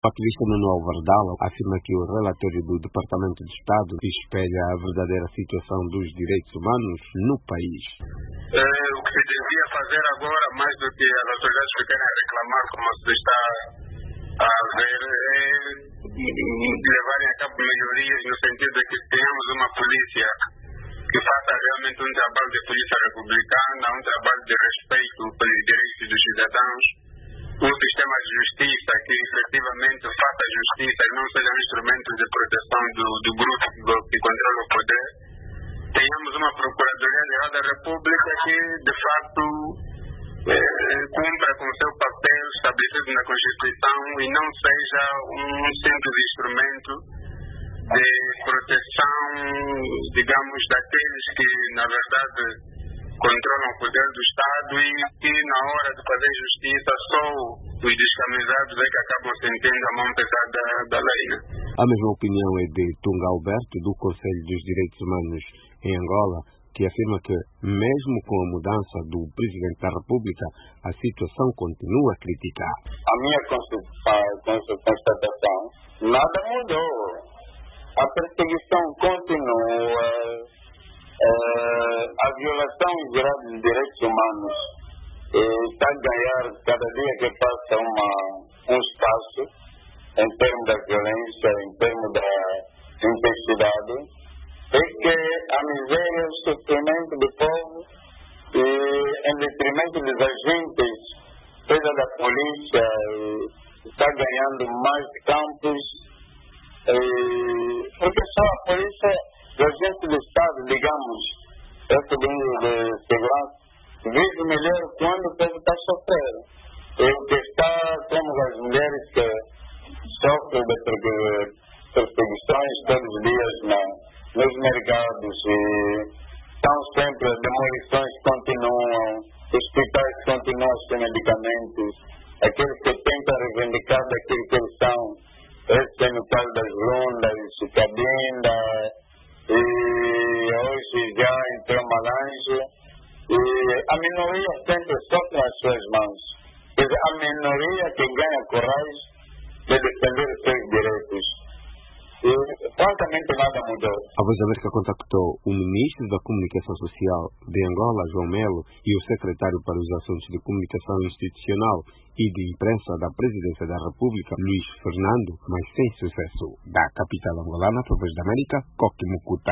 O ativista Manuel Verdal afirma que o relatório do Departamento de Estado espelha a verdadeira situação dos direitos humanos no país. O que se devia fazer agora, mais do que as autoridades ficarem a reclamar, como se está a ver, é levarem a cabo melhorias no sentido de que tenhamos uma polícia que faça realmente um trabalho de polícia republicana, um trabalho de respeito pelos direitos dos cidadãos, um sistema de justiça que efetivamente faça justiça e não seja um instrumento de proteção do grupo que controla o poder. Tenhamos uma Procuradoria-Geral da República que, de fato, cumpra com o seu papel estabelecido na Constituição e não seja um simples instrumento de proteção, digamos, daqueles que, na verdade, controlam o poder do Estado e que, na hora de fazer justiça, só os descamisados é que acabam sentindo a mão pesada da lei. A mesma opinião é de Tunga Alberto, do Conselho dos Direitos Humanos em Angola, que afirma que, mesmo com a mudança do Presidente da República, a situação continua crítica. A minha constatação, nada mudou. A perseguição continua, a violação geral dos direitos humanos está a ganhar cada dia que passa um espaço em termos da violência, em termos da intensidade, é que a miséria e o sofrimento do povo, em detrimento dos agentes, seja da polícia, está ganhando mais campos, porque só a polícia, o agente do Estado, digamos, esse de segurança, vive melhor quando o povo está sofrendo. E o que está, como as mulheres que sofrem de perseguições todos os dias nos mercados, e estão sempre, as demolições continuam, hospitais continuam sem medicamentos, aqueles que tentam reivindicar daquilo que eles são, esse no tal das rondas, cabinda, e hoje já entrou Malange, e a minoria sempre sofre nas suas mãos. Quer dizer, a minoria que ganha coragem de defender os seus direitos. E, francamente, nada mudou. A Voz da América contactou o ministro da Comunicação Social de Angola, João Melo, e o secretário para os Assuntos de Comunicação Institucional e de Imprensa da Presidência da República, Luís Fernando, mas sem sucesso. Da capital angolana, para a Voz da América, Coque Mucuta.